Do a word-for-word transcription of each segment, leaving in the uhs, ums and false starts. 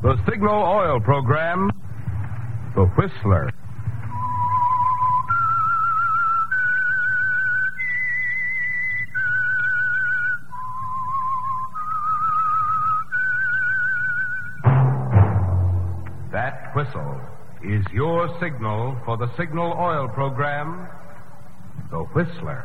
The Signal Oil Program, The Whistler. That whistle is your signal for the Signal Oil Program, The Whistler.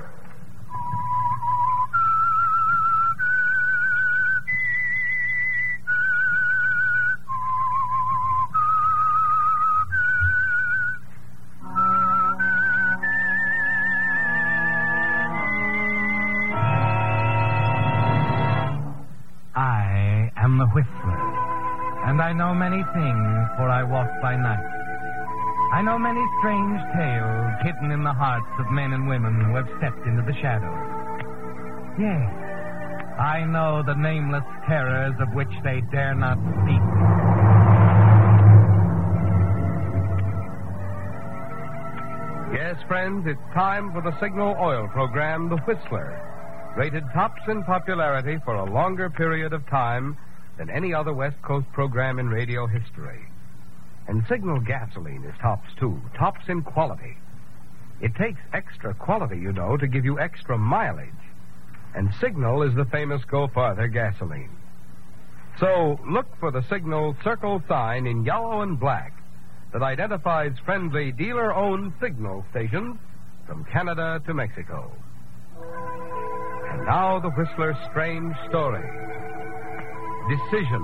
I am the Whistler, and I know many things, for I walk by night. I know many strange tales hidden in the hearts of men and women who have stepped into the shadows. Yes, I know the nameless terrors of which they dare not speak. Yes, friends, it's time for the Signal Oil Program, The Whistler. Rated tops in popularity for a longer period of time than any other West Coast program in radio history. And Signal gasoline is tops, too. Tops in quality. It takes extra quality, you know, to give you extra mileage. And Signal is the famous Go Farther gasoline. So look for the Signal circle sign in yellow and black that identifies friendly dealer-owned Signal stations from Canada to Mexico. And now the Whistler's strange story. Decision.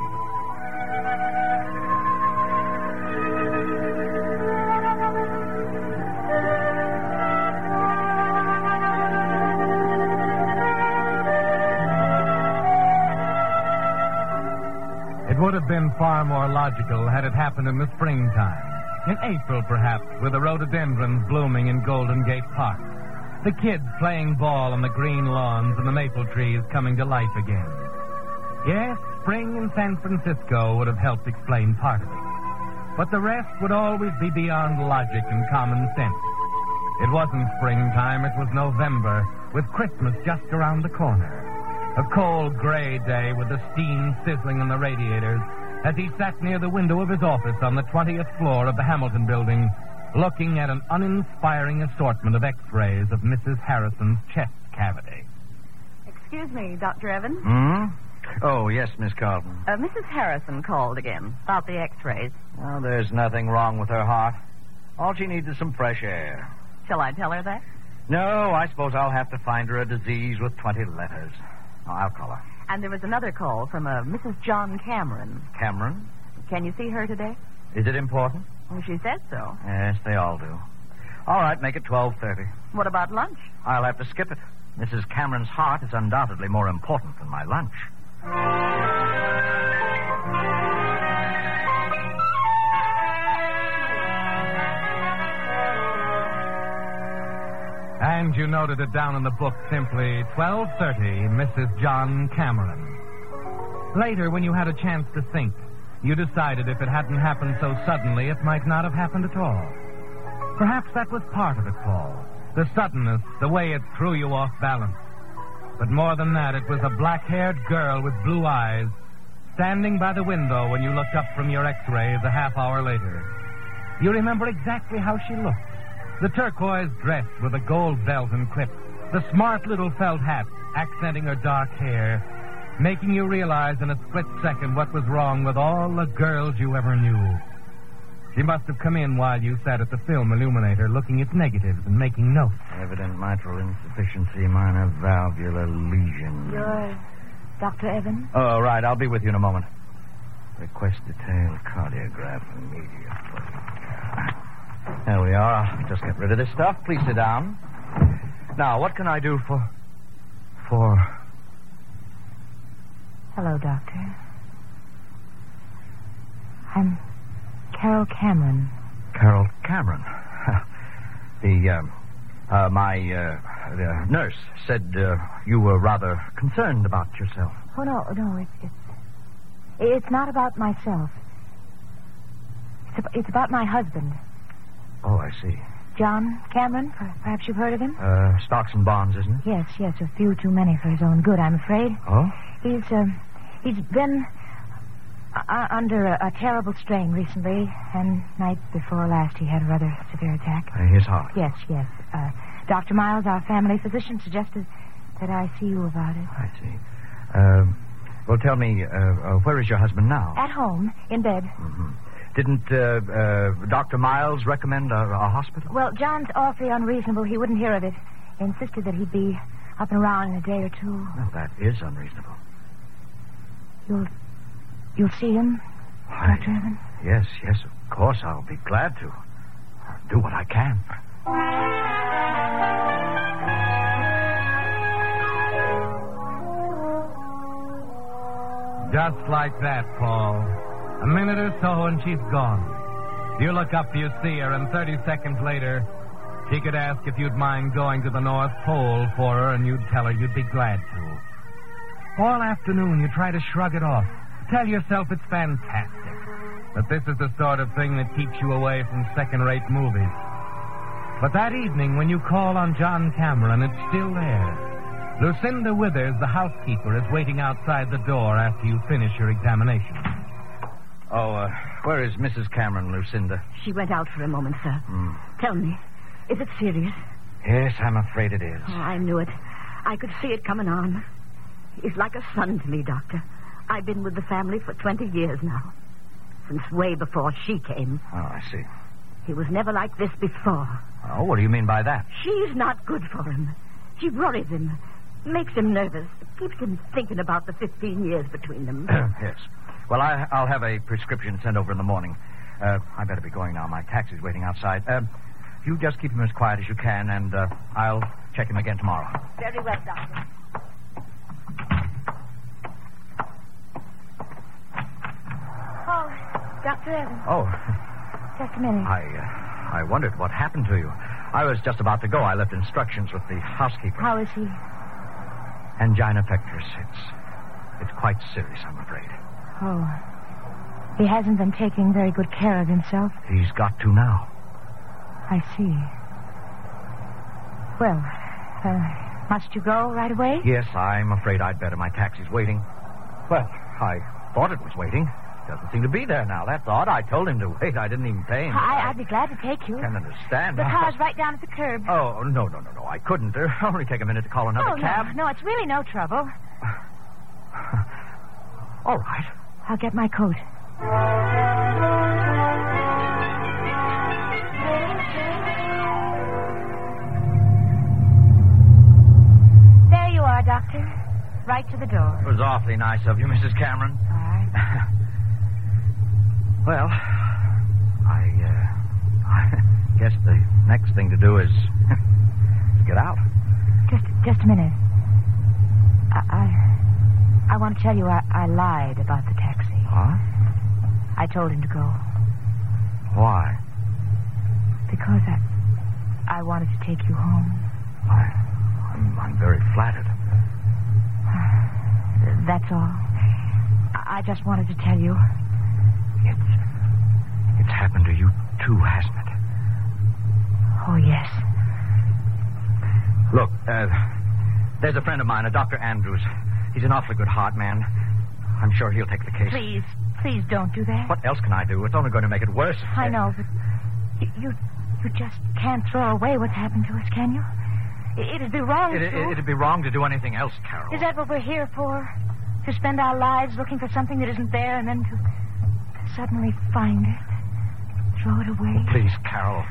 It would have been far more logical had it happened in the springtime. In April, perhaps, with the rhododendrons blooming in Golden Gate Park. The kids playing ball on the green lawns and the maple trees coming to life again. Yes, spring in San Francisco would have helped explain part of it. But the rest would always be beyond logic and common sense. It wasn't springtime, it was November, with Christmas just around the corner. A cold, gray day with the steam sizzling on the radiators as he sat near the window of his office on the twentieth floor of the Hamilton Building, looking at an uninspiring assortment of x-rays of Missus Harrison's chest cavity. Excuse me, Doctor Evans. Hmm? Oh, yes, Miss Carlton. Uh, Missus Harrison called again about the x-rays. Well, there's nothing wrong with her heart. All she needs is some fresh air. Shall I tell her that? No, I suppose I'll have to find her a disease with twenty letters. Oh, I'll call her. And there was another call from a Missus John Cameron. Cameron? Can you see her today? Is it important? Well, she said so. Yes, they all do. All right, make it twelve thirty. What about lunch? I'll have to skip it. Missus Cameron's heart is undoubtedly more important than my lunch. And you noted it down in the book simply, twelve thirty, Missus John Cameron. Later, when you had a chance to think, you decided if it hadn't happened so suddenly, it might not have happened at all. Perhaps that was part of it, Paul. The suddenness, the way it threw you off balance. But more than that, it was a black-haired girl with blue eyes standing by the window when you looked up from your x-rays a half hour later. You remember exactly how she looked. The turquoise dress with a gold belt and clip, the smart little felt hat accenting her dark hair, making you realize in a split second what was wrong with all the girls you ever knew. She must have come in while you sat at the film illuminator looking at negatives and making notes. Evident mitral insufficiency, minor valvular lesion. You're Doctor Evans? Oh, right. I'll be with you in a moment. Request detailed cardiograph immediately. There we are. I'll just get rid of this stuff. Please sit down. Now, what can I do for... for... Hello, Doctor. I'm Carol Cameron. Carol Cameron? the, um, uh, my, uh, uh, nurse said, uh, you were rather concerned about yourself. Oh, no, no, it's, it's, it's not about myself. It's, it's about my husband. Oh, I see. John Cameron, perhaps you've heard of him? Uh, stocks and bonds, isn't it? Yes, yes, a few too many for his own good, I'm afraid. Oh? He's, uh, he's been, Uh, under a, a terrible strain recently, and night before last he had a rather severe attack. Uh, his heart? Yes, yes. Uh, Doctor Miles, our family physician, suggested that I see you about it. I see. Uh, well, tell me, uh, uh, where is your husband now? At home, in bed. Mm-hmm. Didn't uh, uh, Doctor Miles recommend a, a hospital? Well, John's awfully unreasonable. He wouldn't hear of it. He insisted that he'd be up and around in a day or two. Well, that is unreasonable. You'll... You'll see him, Why, Doctor Evan? Yes, yes, of course. I'll be glad to. I'll do what I can. Just like that, Paul. A minute or so and she's gone. You look up, you see her, and thirty seconds later, she could ask if you'd mind going to the North Pole for her, and you'd tell her you'd be glad to. All afternoon, you try to shrug it off. Tell yourself it's fantastic. That this is the sort of thing that keeps you away from second-rate movies. But that evening, when you call on John Cameron, it's still there. Lucinda Withers, the housekeeper, is waiting outside the door after you finish your examination. Oh, uh, where is Missus Cameron, Lucinda? She went out for a moment, sir. Mm. Tell me, is it serious? Yes, I'm afraid it is. Oh, I knew it. I could see it coming on. He's like a son to me, Doctor. I've been with the family for twenty years now. Since way before she came. Oh, I see. He was never like this before. Oh, what do you mean by that? She's not good for him. She worries him, makes him nervous, keeps him thinking about the fifteen years between them. Yes. Well, I, I'll have a prescription sent over in the morning. Uh, I better be going now. My taxi's waiting outside. Uh, you just keep him as quiet as you can, and uh, I'll check him again tomorrow. Very well, Doctor. Oh, Doctor Evans. Oh, Just a minute. I, uh, I wondered what happened to you. I was just about to go. I left instructions with the housekeeper. How is he? Angina pectoris. It's, it's quite serious, I'm afraid. Oh. He hasn't been taking very good care of himself. He's got to now. I see. Well, uh, must you go right away? Yes, I'm afraid I'd better. My taxi's waiting. Well, I thought it was waiting. Doesn't seem to be there now. That's odd. I told him to wait. I didn't even pay him. I, I'd be glad to take you. Can't understand. The car's right down at the curb. Oh, no, no, no, no. I couldn't. It'll only take a minute to call another oh, cab. no, no, it's really no trouble. All right. I'll get my coat. There you are, Doctor. Right to the door. It was awfully nice of you, Missus Cameron. All right. Well, I, uh, I guess the next thing to do is to get out. Just, just a minute. I, I, I want to tell you I, I lied about the taxi. What? I told him to go Why? because I, I wanted to take you home. I, I'm, I'm very flattered. That's all. I, I just wanted to tell you. It's, it's happened to you too, hasn't it? Oh, yes. Look, uh, there's a friend of mine, a Doctor Andrews. He's an awfully good heart man. I'm sure he'll take the case. Please, please don't do that. What else can I do? It's only going to make it worse. I know, but you, you, you just can't throw away what's happened to us, can you? It, it'd be wrong It, to. it, it'd be wrong to do anything else, Carol. Is that what we're here for? To spend our lives looking for something that isn't there and then to, to suddenly find it, throw it away? Please, Carol.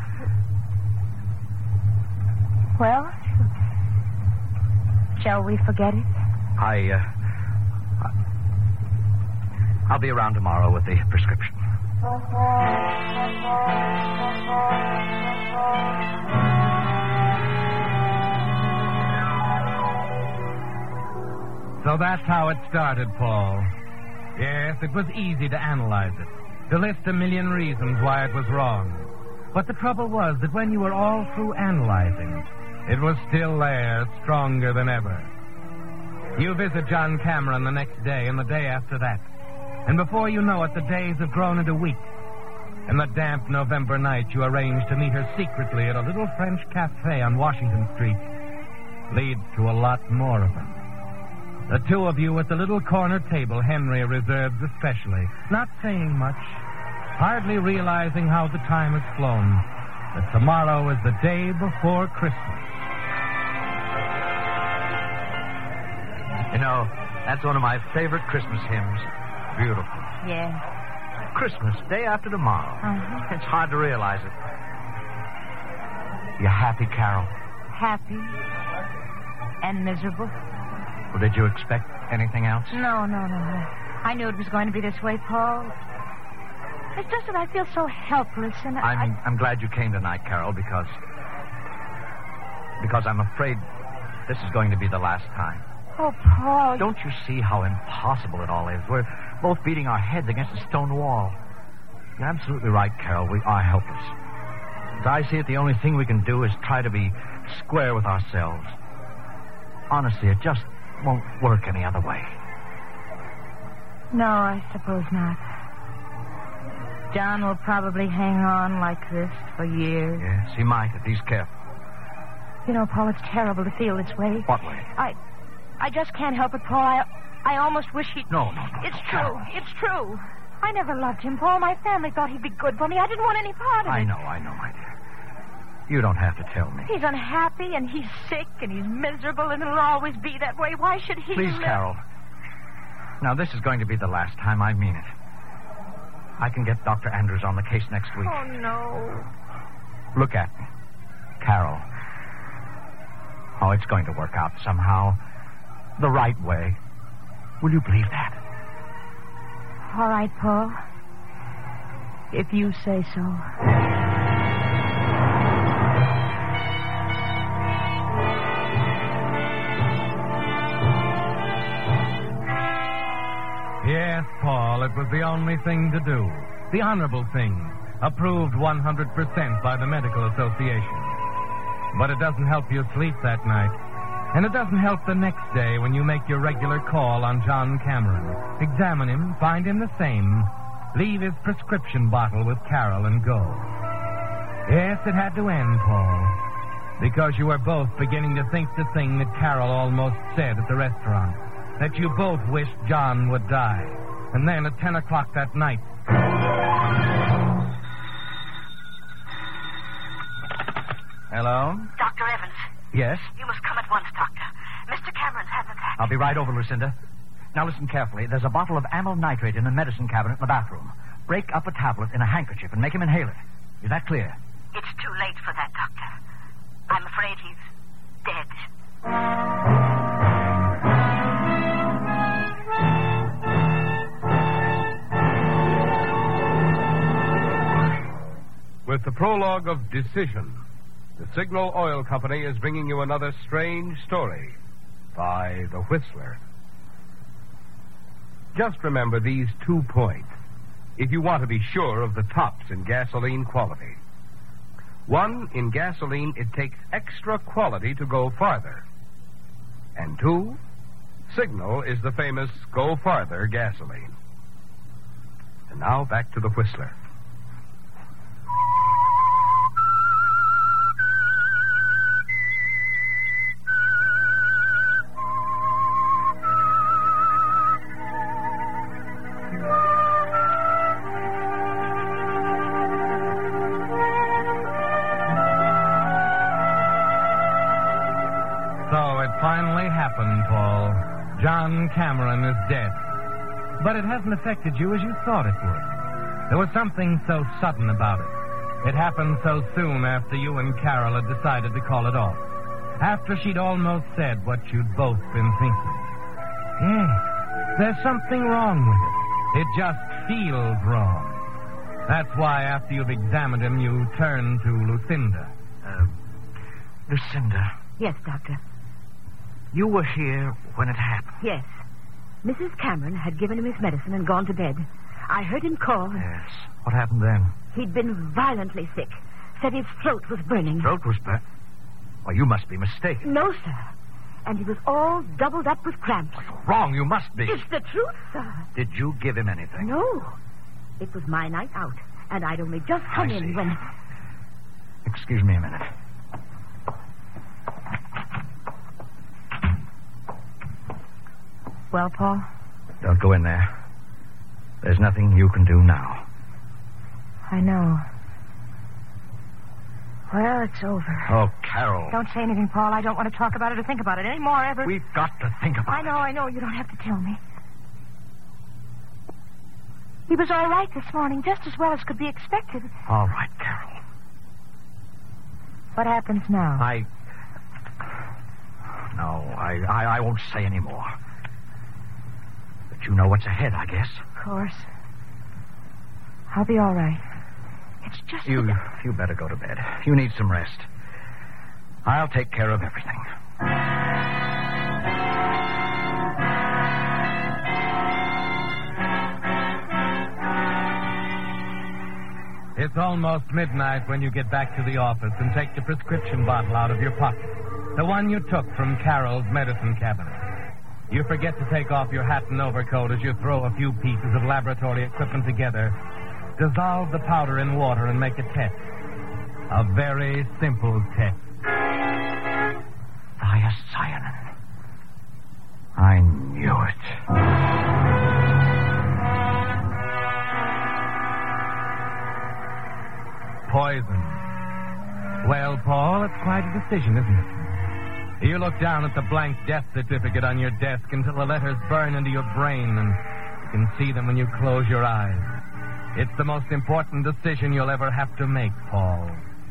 Well, shall we forget it? I, uh... I- I'll be around tomorrow with the prescription. So that's how it started, Paul. Yes, it was easy to analyze it, to list a million reasons why it was wrong. But the trouble was that when you were all through analyzing, it was still there, stronger than ever. You visit John Cameron the next day and the day after that. And before you know it, the days have grown into weeks. And the damp November night you arrange to meet her secretly at a little French cafe on Washington Street leads to a lot more of them. The two of you at the little corner table Henry reserves especially, not saying much, hardly realizing how the time has flown, that tomorrow is the day before Christmas. You know, that's one of my favorite Christmas hymns. Beautiful. Yes. Christmas, day after tomorrow. Uh-huh. It's hard to realize it. You happy, Carol? Happy and miserable. Well, did you expect anything else? No, no, no. I knew it was going to be this way, Paul. It's just that I feel so helpless, and I... I'm, I'm glad you came tonight, Carol, because... Because I'm afraid this is going to be the last time. Oh, Paul... Don't you see how impossible it all is? We're both beating our heads against a stone wall. You're absolutely right, Carol. We are helpless. As I see it, the only thing we can do is try to be square with ourselves. Honestly, it just won't work any other way. No, I suppose not. John will probably hang on like this for years. Yes, he might if he's careful. You know, Paul, it's terrible to feel this way. What way? I... I just can't help it, Paul. I, I almost wish he'd... No, no, no. It's no, true. Carol. It's true. I never loved him, Paul. My family thought he'd be good for me. I didn't want any part of it. I know, I know, my dear. You don't have to tell me. He's unhappy, and he's sick, and he's miserable, and it'll always be that way. Why should he... Please, live? Carol. Now, this is going to be the last time. I mean it. I can get Doctor Andrews on the case next week. Oh, no. Look at me. Carol. Oh, it's going to work out somehow. The right way. Will you believe that? All right, Paul. If you say so. Yes, Paul, it was the only thing to do. The honorable thing. Approved one hundred percent by the Medical Association. But it doesn't help you sleep that night. And it doesn't help the next day when you make your regular call on John Cameron. Examine him, find him the same, leave his prescription bottle with Carol and go. Yes, it had to end, Paul. Because you were both beginning to think the thing that Carol almost said at the restaurant. That you both wished John would die. And then at ten o'clock that night... Hello? Doctor Evans. Yes? You must come at once, Doctor. Mister Cameron's had an attack. I'll be right over, Lucinda. Now listen carefully. There's a bottle of amyl nitrate in the medicine cabinet in the bathroom. Break up a tablet in a handkerchief and make him inhale it. Is that clear? It's too late for that, Doctor. I'm afraid he's dead. With the prologue of Decision, the Signal Oil Company is bringing you another strange story by The Whistler. Just remember these two points if you want to be sure of the tops in gasoline quality. One, in gasoline, it takes extra quality to go farther. And two, Signal is the famous Go Farther gasoline. And now back to The Whistler. Finally happened, Paul. John Cameron is dead. But it hasn't affected you as you thought it would. There was something so sudden about it. It happened so soon after you and Carol had decided to call it off. After she'd almost said what you'd both been thinking. Yes, there's something wrong with it. It just feels wrong. That's why after you've examined him, you turn to Lucinda. Uh, Lucinda. Yes, Doctor. You were here when it happened. Yes. Missus Cameron had given him his medicine and gone to bed. I heard him call. Yes. What happened then? He'd been violently sick. Said his throat was burning. Throat was burning? Well, you must be mistaken. No, sir. And he was all doubled up with cramps. Well, you're wrong. You must be. It's the truth, sir. Did you give him anything? No. It was my night out, and I'd only just come I in see. when... Excuse me a minute. Well, Paul? Don't go in there. There's nothing you can do now. I know. Well, it's over. Oh, Carol. Don't say anything, Paul. I don't want to talk about it or think about it anymore, ever. We've got to think about I know, it. I know. You don't have to tell me. He was all right this morning, just as well as could be expected. All right, Carol. What happens now? I... No, I, I, I won't say any more. But you know what's ahead, I guess. Of course. I'll be all right. It's just... You, that... you better go to bed. You need some rest. I'll take care of everything. It's almost midnight when you get back to the office and take the prescription bottle out of your pocket. The one you took from Carol's medicine cabinet. You forget to take off your hat and overcoat as you throw a few pieces of laboratory equipment together. Dissolve the powder in water and make a test. A very simple test. Thiocyanin. I knew it. Poison. Well, Paul, it's quite a decision, isn't it? You look down at the blank death certificate on your desk until the letters burn into your brain and you can see them when you close your eyes. It's the most important decision you'll ever have to make, Paul.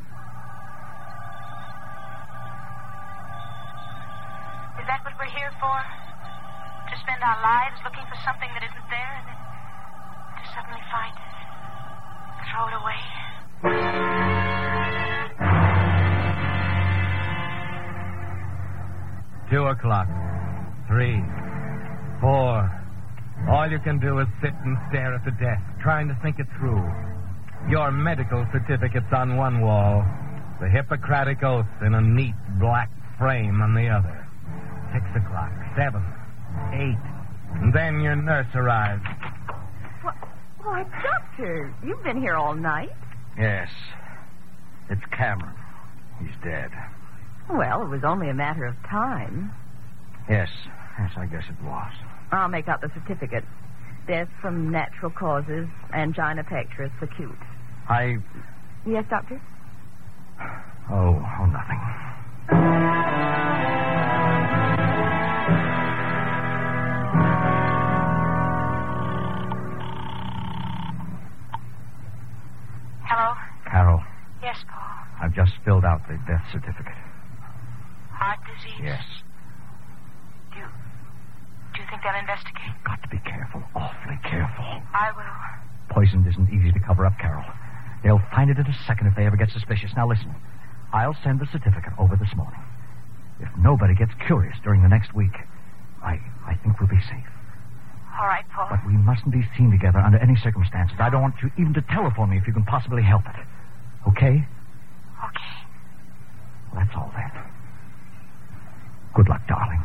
Is that what we're here for? To spend our lives looking for something that isn't there and then to suddenly find it? Throw it away? Two o'clock. Three. Four. All you can do is sit and stare at the desk, trying to think it through. Your medical certificate's on one wall, the Hippocratic Oath in a neat black frame on the other. Six o'clock. Seven. Eight. And then your nurse arrives. What? Why, Doctor, you've been here all night. Yes. It's Cameron. He's dead. Well, it was only a matter of time. Yes. Yes, I guess it was. I'll make out the certificate. Death from natural causes, angina pectoris acute. I... Yes, Doctor? Oh, oh, nothing. Hello? Carol, Yes, Paul. I've just filled out the death certificate. Heart disease? Yes. Do you, do you think they'll investigate? You've got to be careful, awfully careful. I will. Poison isn't easy to cover up, Carol. They'll find it in a second if they ever get suspicious. Now, listen. I'll send the certificate over this morning. If nobody gets curious during the next week, I, I think we'll be safe. All right, Paul. But we mustn't be seen together under any circumstances. I don't want you even to telephone me if you can possibly help it. Okay? Okay. Well, that's all then. Good luck, darling.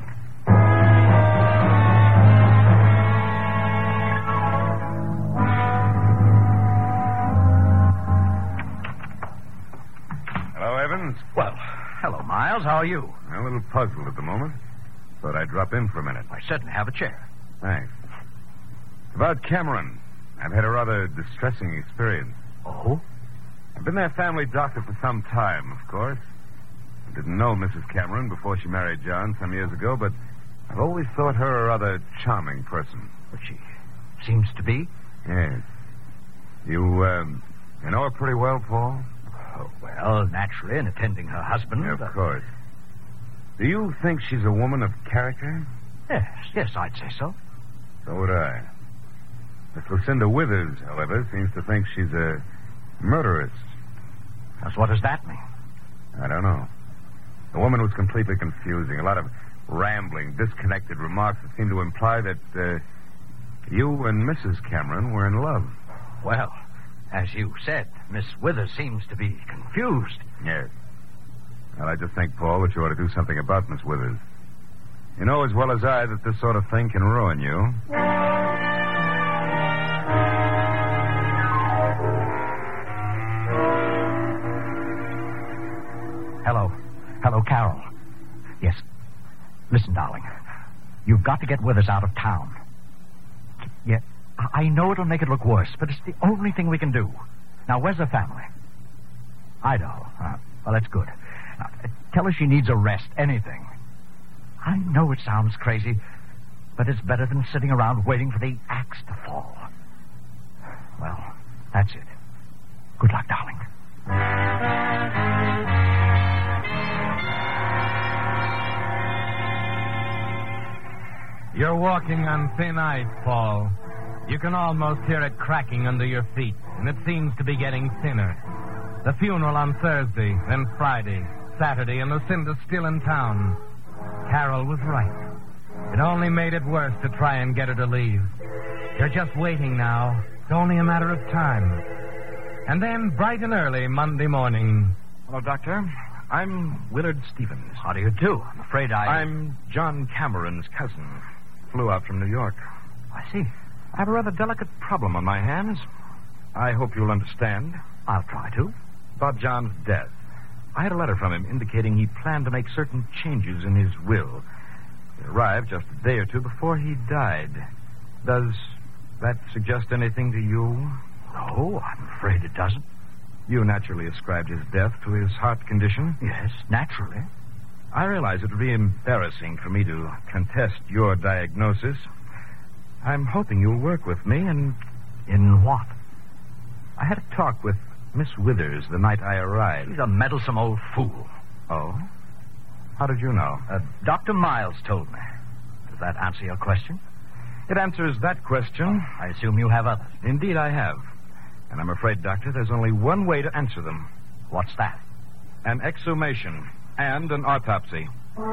Hello, Evans. Well, hello, Miles. How are you? I'm a little puzzled at the moment. Thought I'd drop in for a minute. I certainly have a chair. Thanks. About Cameron. I've had a rather distressing experience. Oh? I've been their family doctor for some time, of course. I didn't know Missus Cameron before she married John some years ago, but I've always thought her a rather charming person. But she seems to be. Yes. You, um, you know her pretty well, Paul? Oh, well, naturally, in attending her husband. Yeah, of uh, course. Do you think she's a woman of character? Yes, yes, I'd say so. So would I. Miss Lucinda Withers, however, seems to think she's a murderess. Just what does that mean? I don't know. The woman was completely confusing. A lot of rambling, disconnected remarks that seemed to imply that uh, you and Missus Cameron were in love. Well, as you said, Miss Withers seems to be confused. Yes. Well, I just think, Paul, that you ought to do something about Miss Withers. You know as well as I that this sort of thing can ruin you. Hello. Hello, Carol. Yes. Listen, darling. You've got to get Withers out of town. Yeah, I I know it'll make it look worse, but it's the only thing we can do. Now, where's the family? Idaho. Uh, well, that's good. Now, tell her she needs a rest, anything. I know it sounds crazy, but it's better than sitting around waiting for the axe to fall. Well, that's it. Good luck, darling. You're walking on thin ice, Paul. You can almost hear it cracking under your feet, and it seems to be getting thinner. The funeral on Thursday, then Friday, Saturday, and Lucinda's still in town. Carol was right. It only made it worse to try and get her to leave. You're just waiting now. It's only a matter of time. And then, bright and early Monday morning... Hello, Doctor. I'm Willard Stevens. How do you do? I'm afraid I... I'm John Cameron's cousin. Flew out from New York. I see. I have a rather delicate problem on my hands. I hope you'll understand. I'll try to. About John's death. I had a letter from him indicating he planned to make certain changes in his will. It arrived just a day or two before he died. Does that suggest anything to you? No, I'm afraid it doesn't. You naturally ascribed his death to his heart condition? Yes, naturally. I realize it would be embarrassing for me to contest your diagnosis. I'm hoping you'll work with me and... In what? I had a talk with Miss Withers the night I arrived. She's a meddlesome old fool. Oh? How did you know? Uh, Doctor Miles told me. Does that answer your question? It answers that question. Oh, I assume you have others. Indeed, I have. And I'm afraid, Doctor, there's only one way to answer them. What's that? An exhumation and an autopsy.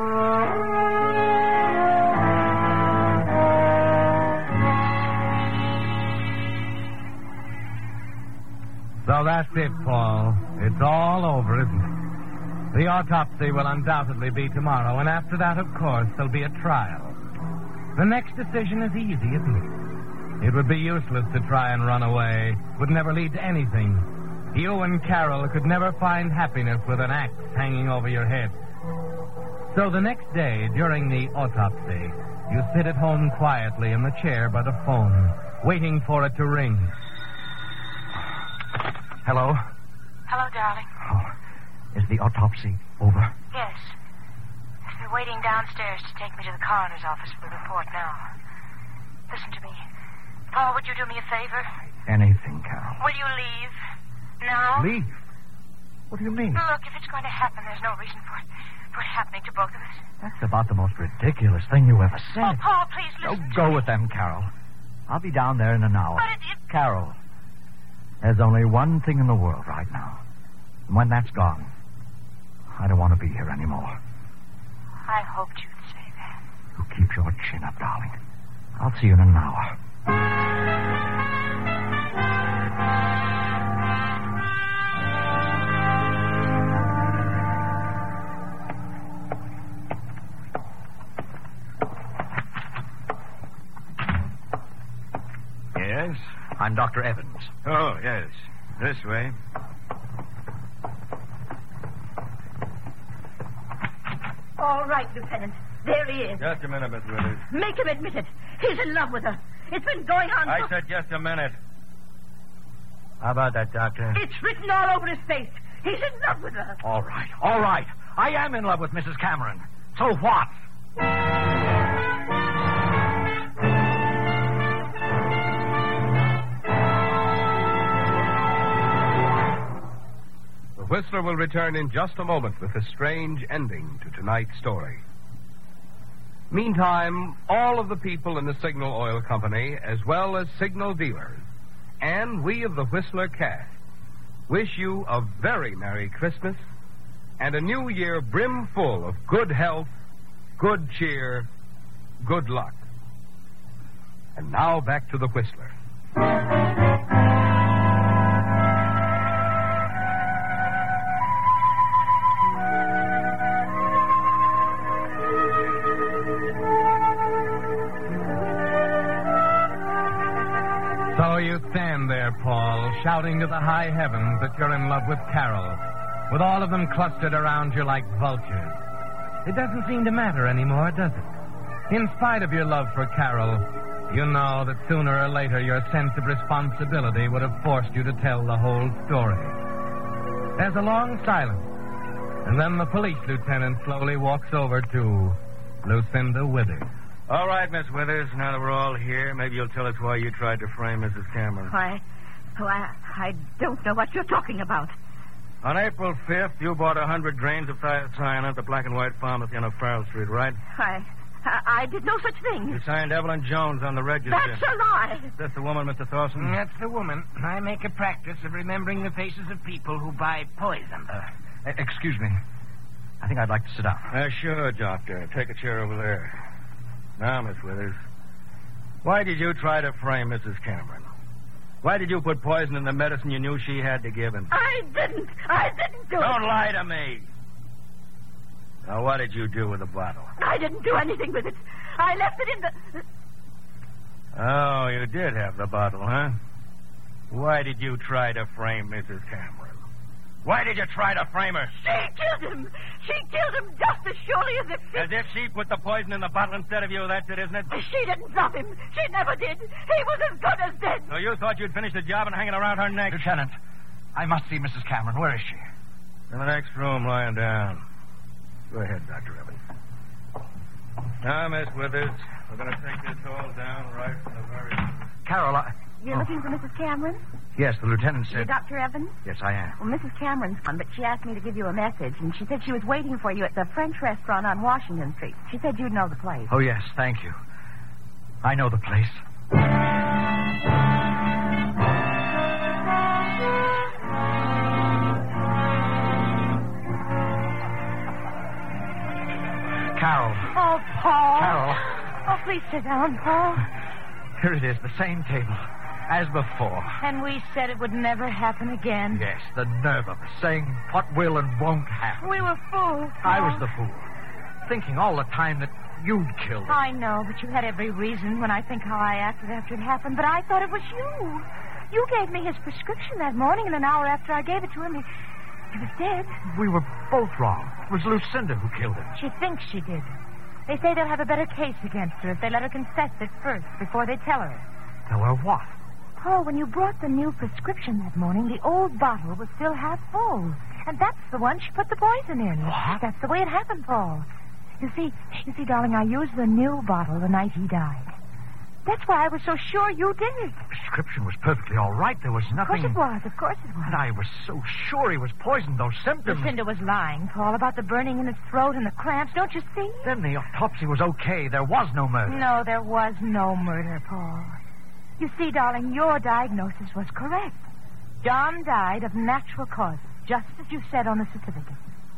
So that's it, Paul. It's all over, isn't it? The autopsy will undoubtedly be tomorrow, and after that, of course, there'll be a trial. The next decision is easy, isn't it? It would be useless to try and run away. It would never lead to anything. You and Carol could never find happiness with an axe hanging over your head. So the next day, during the autopsy, you sit at home quietly in the chair by the phone, waiting for it to ring. Hello? Hello, darling. Oh, is the autopsy over? Yes. They're waiting downstairs to take me to the coroner's office for the report now. Listen to me. Paul, would you do me a favor? Anything, Carol. Will you leave? Now? Leave? What do you mean? Look, if it's going to happen, there's no reason for it, for it happening to both of us. That's about the most ridiculous thing you ever said. Oh, Paul, please listen Don't to go me. with them, Carol. I'll be down there in an hour. But it, it... Carol, there's only one thing in the world right now. And when that's gone, I don't want to be here anymore. I hoped you'd say that. You keep your chin up, darling. I'll see you in an hour. Yes? I'm Doctor Evans. Oh, yes. This way. All right, Lieutenant. There he is. Just a minute, Miss Withers. Make him admit it. He's in love with her. It's been going on... I for... said just a minute. How about that, Doctor? It's written all over his face. He's in love with her. All right, all right. I am in love with Missus Cameron. So what? The Whistler will return in just a moment with a strange ending to tonight's story. Meantime, all of the people in the Signal Oil Company, as well as signal dealers, and we of the Whistler cast, wish you a very Merry Christmas and a new year brimful of good health, good cheer, good luck. And now back to the Whistler. So you stand there, Paul, shouting to the high heavens that you're in love with Carol, with all of them clustered around you like vultures. It doesn't seem to matter anymore, does it? In spite of your love for Carol, you know that sooner or later your sense of responsibility would have forced you to tell the whole story. There's a long silence, and then the police lieutenant slowly walks over to Lucinda Withers. All right, Miss Withers, now that we're all here, maybe you'll tell us why you tried to frame Missus Cameron. Why, oh, I, I don't know what you're talking about. On April fifth, you bought a hundred grains of thiocyanate at the Black and White Pharmacy on Farrell Street, right? I, I, I did no such thing. You signed Evelyn Jones on the register. That's a lie. Is this the woman, Mister Thorson? That's the woman. I make a practice of remembering the faces of people who buy poison. Uh, excuse me. I think I'd like to sit down. Uh, sure, Doctor. Take a chair over there. Now, Miss Withers, why did you try to frame Missus Cameron? Why did you put poison in the medicine you knew she had to give him? I didn't. I didn't do it. Don't lie to me. Now, what did you do with the bottle? I didn't do anything with it. I left it in the... Oh, you did have the bottle, huh? Why did you try to frame Missus Cameron? Why did you try to frame her? She killed him. She killed him just as surely as if she... As if she put the poison in the bottle instead of you, that's it, isn't it? She didn't drop him. She never did. He was as good as dead. So you thought you'd finish the job and hang it around her neck? Lieutenant, I must see Missus Cameron. Where is she? In the next room, lying down. Go ahead, Doctor Evans. Now, Miss Withers, we're going to take this all down right from the very... Carol, I... You're oh. looking for Missus Cameron? Yes, the lieutenant You're said... Doctor Evans? Yes, I am. Well, Missus Cameron's gone, but she asked me to give you a message, and she said she was waiting for you at the French restaurant on Washington Street. She said you'd know the place. Oh, yes, thank you. I know the place. Carol. Oh, Paul. Carol. Oh, please sit down, Paul. Here it is, the same table. As before. And we said it would never happen again. Yes, the nerve of us saying what will and won't happen. We were fools. I Paul. was the fool. Thinking all the time that you'd killed her. I know, but you had every reason when I think how I acted after it happened. But I thought it was you. You gave me his prescription that morning, and an hour after I gave it to him, he, he was dead. We were both wrong. It was Lucinda who killed him. She thinks she did. They say they'll have a better case against her if they let her confess it first before they tell her. Tell her what? Paul, when you brought the new prescription that morning, the old bottle was still half full. And that's the one she put the poison in. What? That's the way it happened, Paul. You see, you see, darling, I used the new bottle the night he died. That's why I was so sure you did it. The prescription was perfectly all right. There was Of nothing... course it was. Of course it was. And I was so sure he was poisoned. Those symptoms... Lucinda was lying, Paul, about the burning in his throat and the cramps. Don't you see? Then the autopsy was okay. There was no murder. No, there was no murder, Paul. You see, darling, your diagnosis was correct. John died of natural causes, just as you said on the certificate.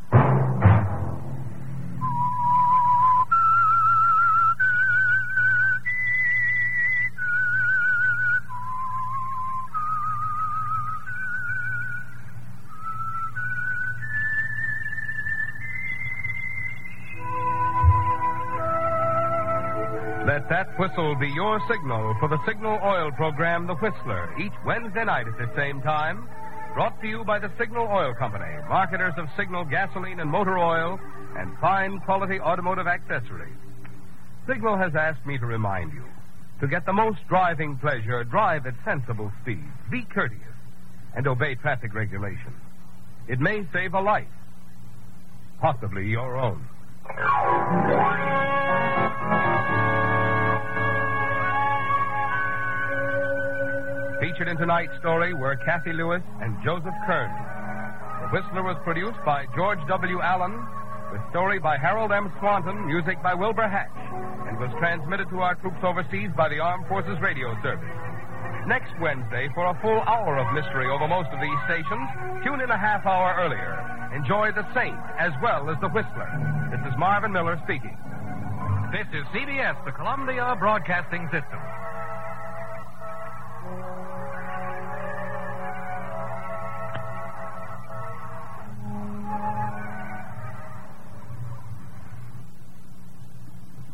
Let that whistle be your signal for the Signal Oil program, The Whistler, each Wednesday night at the same time. Brought to you by the Signal Oil Company, marketers of Signal gasoline and motor oil and fine quality automotive accessories. Signal has asked me to remind you, to get the most driving pleasure, drive at sensible speeds, be courteous, and obey traffic regulations. It may save a life, possibly your own. Featured in tonight's story were Kathy Lewis and Joseph Kern. The Whistler was produced by George W. Allen, with story by Harold M. Swanton, music by Wilbur Hatch, and was transmitted to our troops overseas by the Armed Forces Radio Service. Next Wednesday, for a full hour of mystery over most of these stations, tune in a half hour earlier. Enjoy The Saint as well as The Whistler. This is Marvin Miller speaking. This is C B S, the Columbia Broadcasting System.